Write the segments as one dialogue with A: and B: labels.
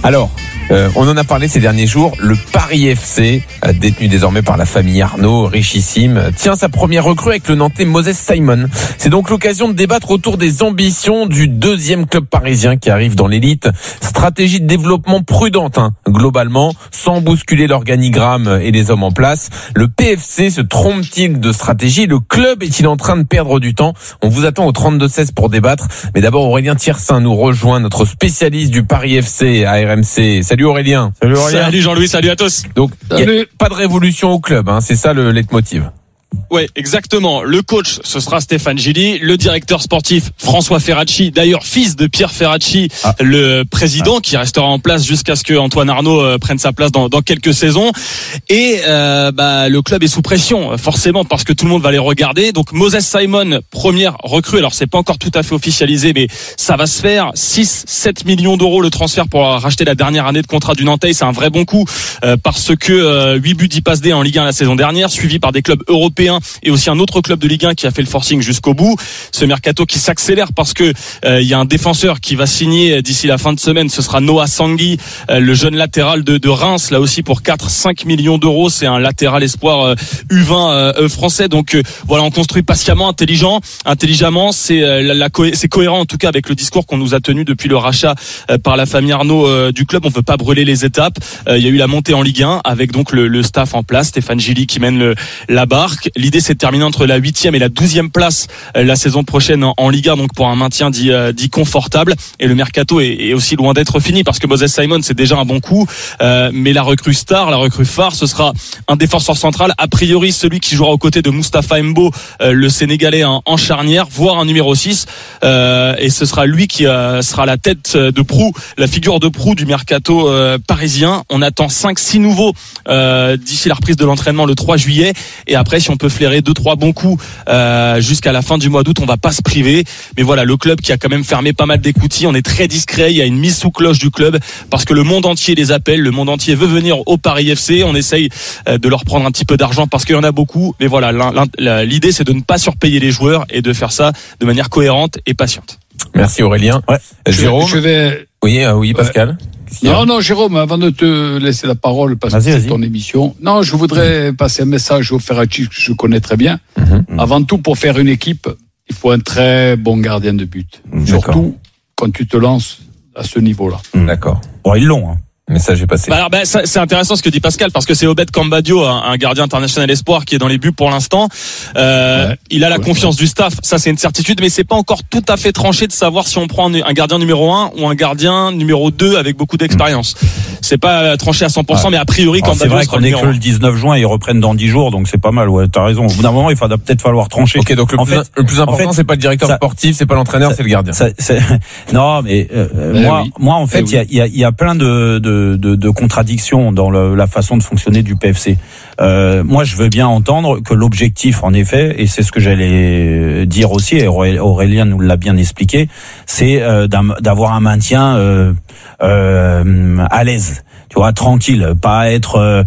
A: Alors, on en a parlé ces derniers jours, le Paris FC, détenu désormais par la famille Arnaud, richissime, tient sa première recrue avec le Nantais Moses Simon. C'est donc l'occasion de débattre autour des ambitions du deuxième club parisien qui arrive dans l'élite. Stratégie de développement prudente, globalement, sans bousculer l'organigramme et les hommes en place. Le PFC se trompe-t-il de stratégie? Le club est-il en train de perdre du temps? On vous attend au 32-16 pour débattre. Mais d'abord, Aurélien Thiersin nous rejoint, notre spécialiste du Paris FC à RMC. Salut Aurélien.
B: Salut Jean-Louis, salut à tous.
A: Donc, il n'y a pas de révolution au club, c'est ça le leitmotiv.
B: Ouais, exactement. Le coach, ce sera Stéphane Gilly. Le directeur sportif, François Ferracci. D'ailleurs, fils de Pierre Ferracci, le président, qui restera en place jusqu'à ce que Antoine Arnaud prenne sa place dans quelques saisons. Et le club est sous pression, forcément, parce que tout le monde va les regarder. Donc Moses Simon, première recrue. Alors c'est pas encore tout à fait officialisé, mais ça va se faire. 6-7 millions d'euros le transfert pour racheter la dernière année de contrat du Nantais. C'est un vrai bon coup parce que 8 buts 10 passes D en Ligue 1 la saison dernière, suivi par des clubs européens et aussi un autre club de Ligue 1 qui a fait le forcing jusqu'au bout. Ce mercato qui s'accélère parce que il y a un défenseur qui va signer d'ici la fin de semaine. Ce sera Noah Sangui, le jeune latéral de Reims, là aussi pour 4-5 millions d'euros. C'est un latéral espoir U20 français. Donc voilà, on construit patiemment, intelligemment. C'est cohérent en tout cas avec le discours qu'on nous a tenu depuis le rachat par la famille Arnaud du club. On veut pas brûler les étapes. Il y a eu la montée en Ligue 1 avec donc le staff en place, Stéphane Gilly qui mène la barque. L'idée, c'est de terminer entre la 8e et la 12e place la saison prochaine en Ligue 1, donc pour un maintien dit confortable. Et le mercato est aussi loin d'être fini parce que Moses Simon, c'est déjà un bon coup. Mais la recrue star, la recrue phare, ce sera un défenseur central, a priori celui qui jouera aux côtés de Moustapha Mbo, le Sénégalais en charnière, voire un numéro 6. Et ce sera lui qui sera la tête de proue, la figure de proue du mercato parisien. On attend 5-6 nouveaux d'ici la reprise de l'entraînement le 3 juillet. Et après, si on peut flairer 2-3 bons coups jusqu'à la fin du mois d'août, on va pas se priver. Mais voilà, le club qui a quand même fermé pas mal d'écoutilles, on est très discret, il y a une mise sous cloche du club parce que le monde entier les appelle, le monde entier veut venir au Paris FC. On essaye de leur prendre un petit peu d'argent parce qu'il y en a beaucoup. Mais voilà, l'idée c'est de ne pas surpayer les joueurs et de faire ça de manière cohérente et patiente.
A: Merci Aurélien. Ouais. Jérôme. Oui, Pascal.
C: Non, Jérôme, avant de te laisser la parole, parce que c'est ton émission. Non, je voudrais passer un message au Ferracci que je connais très bien. Avant tout, pour faire une équipe, il faut un très bon gardien de but. Surtout quand tu te lances à ce niveau-là.
A: D'accord.
D: Bon, ils l'ont,
A: Message est passé.
B: C'est intéressant ce que dit Pascal parce que c'est Obed Cambadio, un gardien international espoir qui est dans les buts pour l'instant. Il a la confiance du staff, ça c'est une certitude, mais c'est pas encore tout à fait tranché de savoir si on prend un gardien numéro 1 ou un gardien numéro 2 avec beaucoup d'expérience. C'est pas tranché à 100%, mais a priori Cambadio
D: c'est vrai qu'on est que le 19 juin, ils reprennent dans 10 jours, donc c'est pas mal. Ouais, t'as raison. Au bout d'un moment, il va peut-être falloir trancher.
A: Ok, donc le plus important, c'est pas le directeur sportif, c'est pas l'entraîneur, c'est le gardien.
D: Non, mais moi, en fait, il y a plein de contradictions dans la façon de fonctionner du PFC. Moi, je veux bien entendre que l'objectif, en effet, et c'est ce que j'allais dire aussi, et Aurélien nous l'a bien expliqué, c'est d'avoir un maintien à l'aise. Tu vois, tranquille, pas être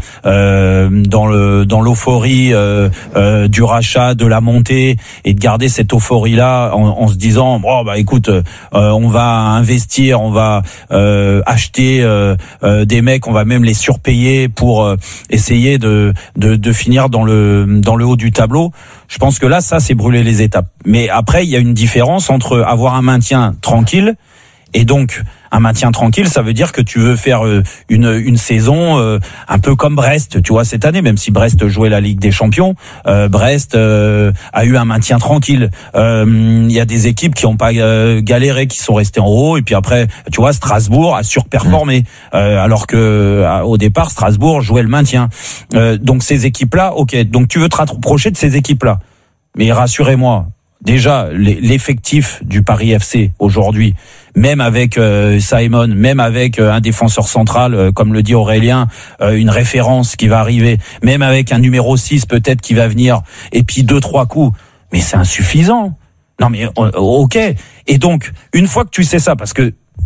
D: dans l'euphorie du rachat, de la montée, et de garder cette euphorie là en se disant écoute, on va investir, on va acheter des mecs, on va même les surpayer pour essayer de finir dans le haut du tableau. Je pense que là, ça c'est brûler les étapes. Mais après, il y a une différence entre avoir un maintien tranquille et donc un maintien tranquille, ça veut dire que tu veux faire une saison un peu comme Brest, tu vois, cette année, même si Brest jouait la Ligue des Champions, Brest a eu un maintien tranquille. Il y a des équipes qui n'ont pas galéré, qui sont restées en haut, et puis après, tu vois, Strasbourg a surperformé, alors que au départ, Strasbourg jouait le maintien. Donc ces équipes-là, ok, donc tu veux te rapprocher de ces équipes-là, mais rassurez-moi. Déjà, l'effectif du Paris FC aujourd'hui, même avec Simon, même avec un défenseur central, comme le dit Aurélien, une référence qui va arriver, même avec un numéro 6 peut-être qui va venir, et puis 2-3 coups, mais c'est insuffisant. Non mais ok. Et donc, une fois que tu sais ça, parce que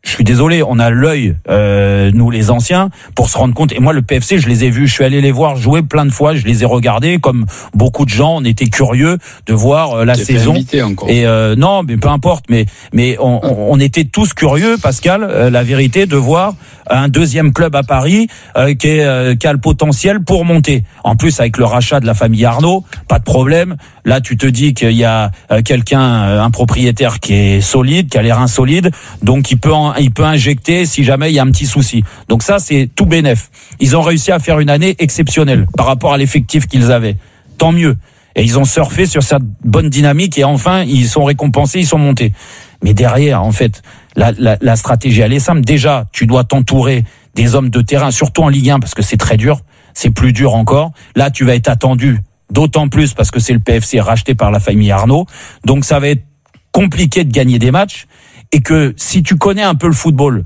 D: je suis désolé, on a l'œil, nous les anciens, pour se rendre compte. Et moi, le PFC, je les ai vus, je suis allé les voir jouer plein de fois, je les ai regardés, comme beaucoup de gens, on était curieux de voir la saison. Et non, mais peu importe, mais on était tous curieux, Pascal, la vérité, de voir un deuxième club à Paris qui a le potentiel pour monter. En plus, avec le rachat de la famille Arnaud, pas de problème. Là, tu te dis qu'il y a un propriétaire qui est solide, qui a l'air insolide, donc il peut injecter si jamais il y a un petit souci. Donc ça, c'est tout bénef. Ils ont réussi à faire une année exceptionnelle par rapport à l'effectif qu'ils avaient. Tant mieux. Et ils ont surfé sur cette bonne dynamique et enfin, ils sont récompensés, ils sont montés. Mais derrière, en fait, la stratégie, elle est simple. Déjà, tu dois t'entourer des hommes de terrain, surtout en Ligue 1, parce que c'est très dur. C'est plus dur encore. Là, tu vas être attendu, d'autant plus parce que c'est le PFC racheté par la famille Arnaud. Donc, ça va être compliqué de gagner des matchs. Et que si tu connais un peu le football,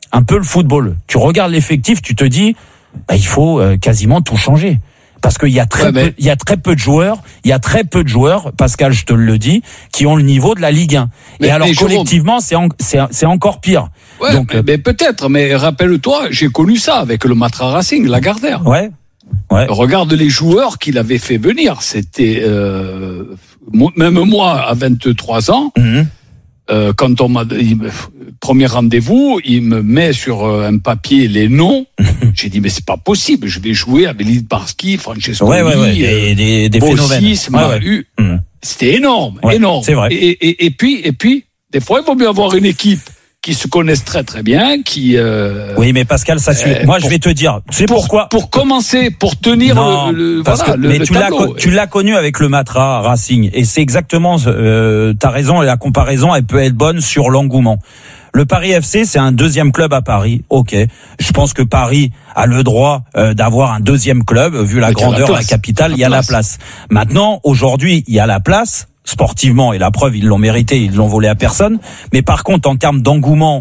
D: tu regardes l'effectif, tu te dis, il faut quasiment tout changer. Parce qu'il y a très peu de joueurs, Pascal, je te le dis, qui ont le niveau de la Ligue 1. Et alors, collectivement, c'est encore pire.
C: Ouais, donc, mais peut-être, mais rappelle-toi, j'ai connu ça avec le Matra Racing, Lagardère.
D: Ouais.
C: Regarde les joueurs qu'il avait fait venir. C'était, même moi, à 23 ans, quand on m'a premier rendez-vous, il me met sur un papier les noms. J'ai dit mais c'est pas possible, je vais jouer avec Lidbarski, Francesco,
D: des
C: Bossis, Malu. C'était énorme.
D: C'est vrai.
C: Et puis, des fois il vaut mieux avoir une équipe qui se connaissent très très bien,
D: Oui, mais Pascal, ça suit. Moi, je vais te dire, pourquoi.
C: Pour commencer, pour tenir le tableau.
D: Tu l'as connu avec le Matra Racing, et c'est exactement. T'as raison, et la comparaison, elle peut être bonne sur l'engouement. Le Paris FC, c'est un deuxième club à Paris. Ok, je pense que Paris a le droit d'avoir un deuxième club, vu la grandeur de la capitale. Il y a la place. Maintenant, aujourd'hui, il y a la place. Sportivement, et la preuve, ils l'ont mérité, ils l'ont volé à personne. Mais par contre, en termes d'engouement,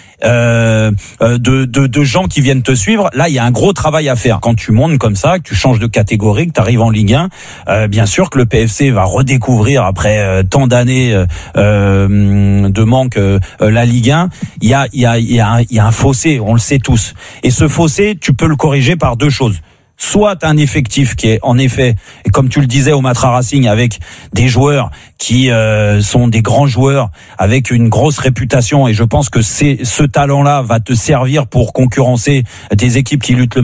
D: de gens qui viennent te suivre, là, il y a un gros travail à faire. Quand tu montes comme ça, que tu changes de catégorie, que tu arrives en Ligue 1, bien sûr que le PFC va redécouvrir après tant d'années de manque la Ligue 1. Il y a un fossé, on le sait tous. Et ce fossé, tu peux le corriger par deux choses. Soit un effectif qui est en effet, comme tu le disais au Matra Racing, avec des joueurs qui sont des grands joueurs avec une grosse réputation, et je pense que ce talent-là va te servir pour concurrencer des équipes qui luttent pour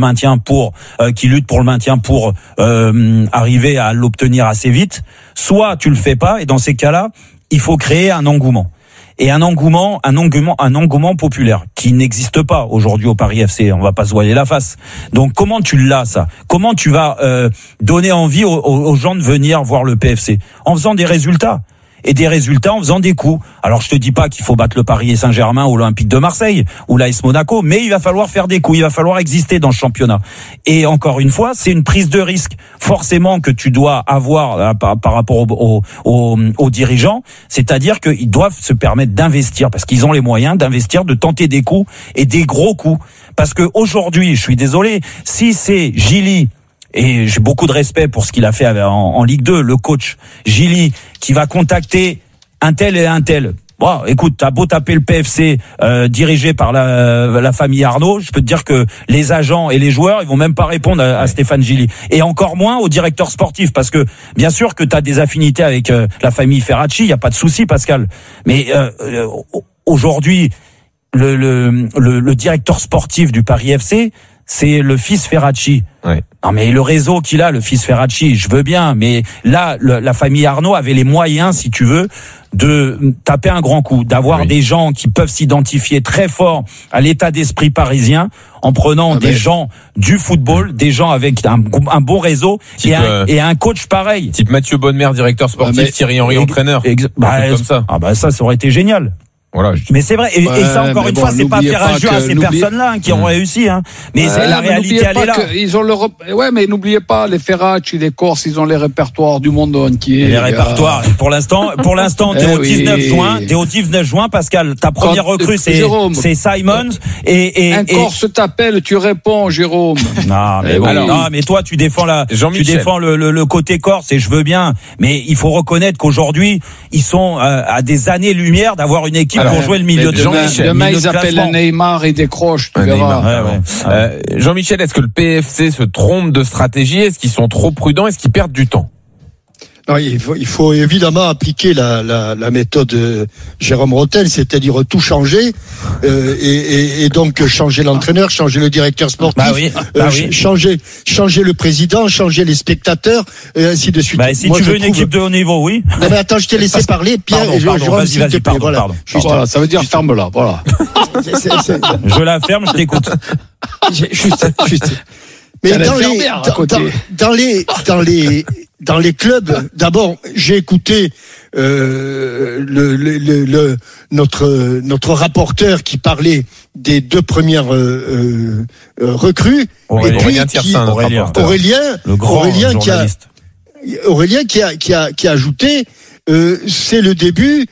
D: le maintien pour arriver à l'obtenir assez vite. Soit tu le fais pas, et dans ces cas-là, il faut créer un engouement. Et un engouement populaire qui n'existe pas aujourd'hui au Paris FC. On va pas se voiler la face. Donc comment tu l'as, ça? Comment tu vas donner envie aux gens de venir voir le PFC? En faisant des résultats. Et des résultats en faisant des coups. Alors je te dis pas qu'il faut battre le Paris Saint-Germain ou l'Olympique de Marseille ou l'AS Monaco, mais il va falloir faire des coups, il va falloir exister dans ce championnat. Et encore une fois, c'est une prise de risque forcément que tu dois avoir par rapport aux dirigeants, c'est-à-dire qu'ils doivent se permettre d'investir parce qu'ils ont les moyens d'investir, de tenter des coups et des gros coups. Parce que aujourd'hui, je suis désolé, si c'est Gilly, et j'ai beaucoup de respect pour ce qu'il a fait en Ligue 2, le coach Gilly, qui va contacter un tel et un tel. Bon, écoute, t'as beau taper le PFC dirigé par la famille Arnaud, je peux te dire que les agents et les joueurs, ils vont même pas répondre à Stéphane Gilly. Et encore moins au directeur sportif, parce que bien sûr que t'as des affinités avec la famille Ferracci, il y a pas de souci, Pascal. Mais aujourd'hui, le directeur sportif du Paris FC, c'est le fils Ferracci. Ouais. Non mais le réseau qu'il a, le fils Ferracci, je veux bien, mais là, la famille Arnaud avait les moyens, si tu veux, de taper un grand coup, d'avoir des gens qui peuvent s'identifier très fort à l'état d'esprit parisien, en prenant des gens du football, des gens avec un bon réseau et un coach pareil.
A: Type Mathieu Bonnemer, directeur sportif, Thierry Henry, entraîneur.
D: Comme ça. Ah bah ça aurait été génial. Voilà, mais c'est vrai, et ça encore une fois, c'est pas faire injure à ces personnes-là qui ont réussi, hein. Mais la réalité, elle est là.
C: Ils ont mais n'oubliez pas, les Ferracci, les Corses, ils ont les répertoires du monde entier.
D: Les répertoires. Pour l'instant, t'es au 19 juin, Pascal. Ta première recrue, c'est Simons,
C: un Corse t'appelle, tu réponds, Jérôme.
D: Non, mais non, mais toi, tu défends le côté Corse, et je veux bien. Mais il faut reconnaître qu'aujourd'hui, ils sont à des années-lumière d'avoir une équipe pour jouer le milieu de
A: Jean-Michel.
C: Demain, ils appellent Neymar et décrochent, tu verras.
A: Jean-Michel, est-ce que le PFC se trompe de stratégie? Est-ce qu'ils sont trop prudents? Est-ce qu'ils perdent du temps?
E: Non, il faut évidemment appliquer la méthode Jérôme Rotel, c'est-à-dire tout changer et donc changer l'entraîneur, changer le directeur sportif, changer le président, changer les spectateurs et ainsi de suite.
D: Si tu veux une équipe de haut niveau, oui.
E: Non mais attends, je t'ai laissé parler, Pierre.
D: Pardon.
C: Voilà, ça veut dire ferme-la. Voilà.
D: Je la ferme, je t'écoute.
E: Juste. Mais dans les clubs, d'abord, j'ai écouté notre rapporteur qui parlait des 2 premières recrues.
A: Aurélien
E: qui a ajouté c'est le début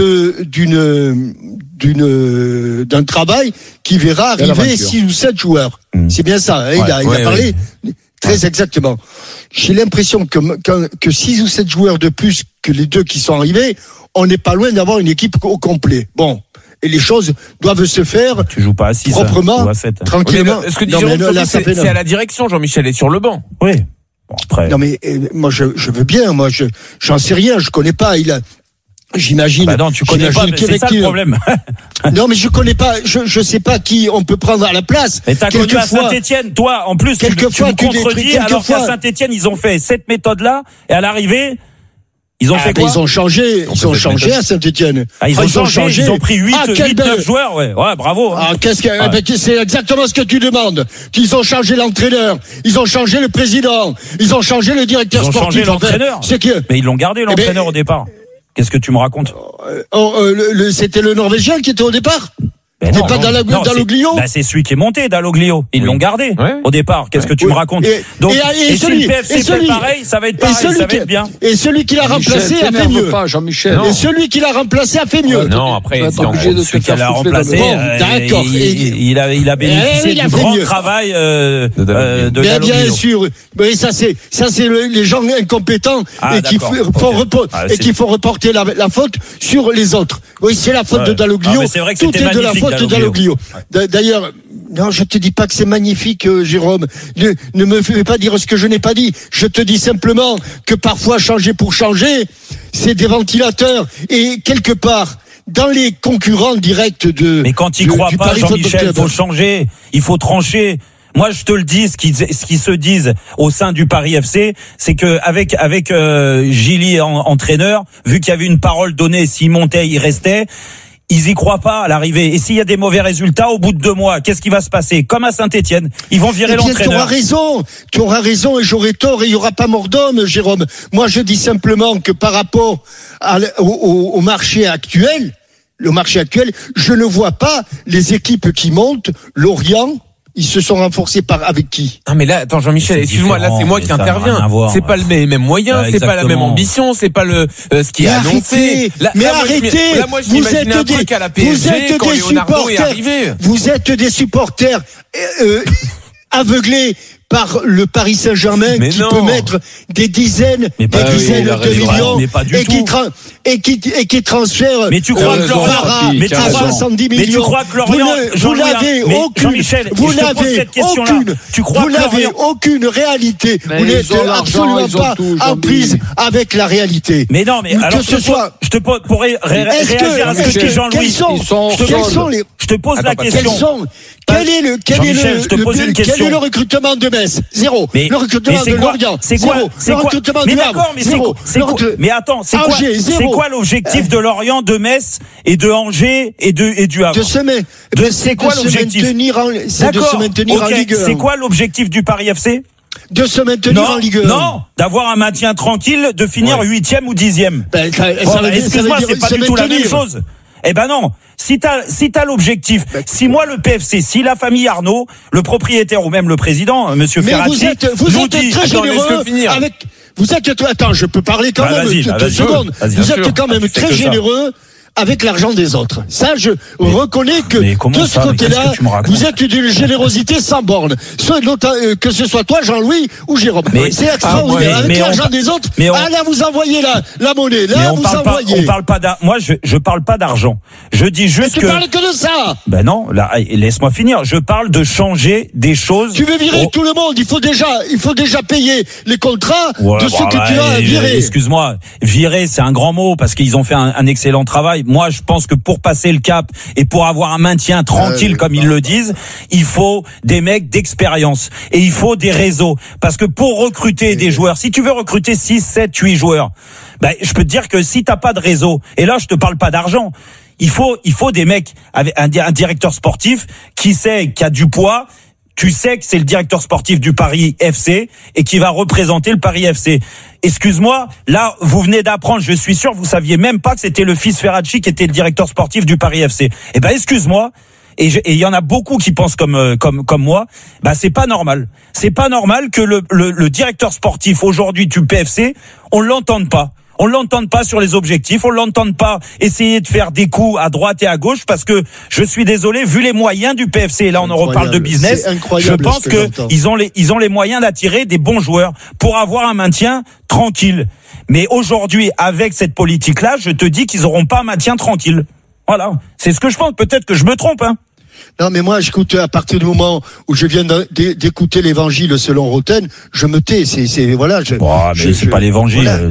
E: d'un travail qui verra arriver 6 ou 7 joueurs. C'est bien ça, hein, il a parlé très exactement. J'ai l'impression que 6 ou 7 joueurs de plus que les 2 qui sont arrivés, on n'est pas loin d'avoir une équipe au complet. Bon. Et les choses doivent se faire
D: tu joues pas à 6,
E: proprement, tranquillement.
A: Ce que dit Jérôme, c'est à la direction, Jean-Michel est sur le banc.
D: Oui. Bon, après.
E: Non mais moi je veux bien, moi j'en sais rien, je connais pas. J'imagine.
D: Non, tu connais pas, c'est ça le problème.
E: Non, mais je connais pas, je sais pas qui on peut prendre à la place.
D: Mais t'as connu à Saint-Etienne, toi, en plus, tu me contredis, alors qu'à Saint-Etienne, ils ont fait cette méthode-là, et à l'arrivée, ils ont fait quoi?
E: Ils ont changé à Saint-Etienne.
D: Ils ont changé, ils ont pris 8-9 joueurs, ouais, bravo.
E: C'est exactement ce que tu demandes. Ils ont changé l'entraîneur, ils ont changé le président, ils ont changé le directeur sportif.
D: Ils ont changé l'entraîneur. Mais ils l'ont gardé, l'entraîneur, au départ. Qu'est-ce que tu me racontes?
E: C'était le Norvégien qui était au départ.
D: C'est
E: pas Dalloglio.
D: C'est celui qui est monté, Dalloglio. Ils l'ont gardé au départ. Qu'est-ce que tu me racontes? Donc, et si le PFC fait pareil, ça va être pareil, ça va être bien.
E: Et celui qui l'a remplacé a fait mieux.
C: Jean-Michel.
E: Et celui qui l'a remplacé a fait mieux.
A: Non, après,
D: celui qui l'a remplacé,
E: d'accord.
D: Il a bénéficié du grand travail de Dalloglio.
E: Bien sûr. Mais ça c'est les gens incompétents et qu'il faut reporter la faute sur les autres. Oui, c'est la faute de Dalloglio. Tout est de la faute de Dalloglio. D'ailleurs, non, je te dis pas que c'est magnifique, Jérôme. Ne me fais pas dire ce que je n'ai pas dit. Je te dis simplement que parfois changer pour changer, c'est des ventilateurs. Et quelque part, dans les concurrents directs
D: Mais quand ils croient pas, Jean-Michel, il faut changer. Il faut trancher. Moi, je te le dis, ce qui se disent au sein du Paris FC, c'est que avec Gilly entraîneur, vu qu'il y avait une parole donnée, s'il montait, il restait. Ils y croient pas à l'arrivée. Et s'il y a des mauvais résultats, au bout de 2 mois, qu'est-ce qui va se passer? Comme à Saint-Etienne, ils vont virer l'entraîneur.
E: Tu auras raison et j'aurai tort et il y aura pas mort d'homme, Jérôme. Moi, je dis simplement que par rapport au marché actuel, je ne vois pas les équipes qui montent, Lorient. Ils se sont renforcés avec qui?
A: Ah mais là, attends Jean-Michel, excuse-moi, là c'est moi qui interviens. C'est pas le même moyen, c'est pas la même ambition, c'est pas ce qui est annoncé.
E: Arrêtez.
A: Là moi je m'imaginais un truc à la PSG quand Leonardo est arrivé.
E: Vous êtes des supporters aveuglés par le Paris Saint-Germain peut mettre des dizaines de millions et qui transfère
D: mais tu crois que Lorient
E: 70 millions.
D: Mais tu crois que Lorient
E: vous n'avez aucune réalité. Vous n'êtes absolument pas en prise avec la réalité.
D: Mais non, mais alors je te pose pour réagir à ce que dit Jean-Louis. Je te pose la question.
E: Quel est le recrutement de Metz? Zéro. Le recrutement de Lorient. Zéro. Le recrutement de Havre. Zéro.
D: Mais attends, c'est quoi l'objectif de Lorient, de Metz et de Angers et du Havre? C'est quoi l'objectif?
E: C'est de se maintenir en Ligue 1.
D: C'est quoi l'objectif du Paris FC?
E: De se maintenir en Ligue 1.
D: Non, d'avoir un maintien tranquille, de finir 8e ou 10e. Excuse-moi, c'est pas du tout la même chose. Eh ben non, si t'as l'objectif, si moi le PFC, si la famille Arnaud, le propriétaire ou même le président, monsieur Ferracci,
E: vous êtes très généreux attends, je peux parler quand même 2 secondes. Vous êtes quand même très généreux avec l'argent des autres. Ça, je reconnais que de ce côté-là, vous êtes d'une générosité sans borne. Que ce soit toi, Jean-Louis, ou Jérôme. C'est extraordinaire. Avec l'argent des autres, là, vous envoyez la monnaie. Là, vous envoyez.
D: Moi, je parle pas d'argent. Je dis juste
E: tu parles que de ça.
D: Ben non, là, laisse-moi finir. Je parle de changer des choses.
E: Tu veux virer tout le monde. Il faut déjà payer les contrats de ceux que tu as virés.
D: Excuse-moi. Virer, c'est un grand mot parce qu'ils ont fait un excellent travail. Moi, je pense que pour passer le cap et pour avoir un maintien tranquille, comme ils le disent, il faut des mecs d'expérience et il faut des réseaux. Parce que pour recruter des joueurs, si tu veux recruter 6, 7, 8 joueurs, ben, je peux te dire que si t'as pas de réseau, et là, je te parle pas d'argent, il faut des mecs avec un directeur sportif qui a du poids. Tu sais que c'est le directeur sportif du Paris FC et qui va représenter le Paris FC. Excuse-moi, là, vous venez d'apprendre, je suis sûr, vous saviez même pas que c'était le fils Ferracci qui était le directeur sportif du Paris FC. Eh ben, excuse-moi. Et il y en a beaucoup qui pensent comme moi. Bah, c'est pas normal. C'est pas normal que le directeur sportif aujourd'hui du PFC, on l'entende pas. On l'entende pas sur les objectifs, on l'entende pas essayer de faire des coups à droite et à gauche parce que je suis désolé, vu les moyens du PFC, et là on en reparle de business, je pense que ils ont les moyens d'attirer des bons joueurs pour avoir un maintien tranquille. Mais aujourd'hui, avec cette politique-là, je te dis qu'ils auront pas un maintien tranquille. Voilà. C'est ce que je pense. Peut-être que je me trompe, hein.
E: Non, mais moi, j'écoute, à partir du moment où je viens d'écouter l'évangile selon Roten, je me tais. Voilà.
D: Mais c'est pas l'évangile. Voilà.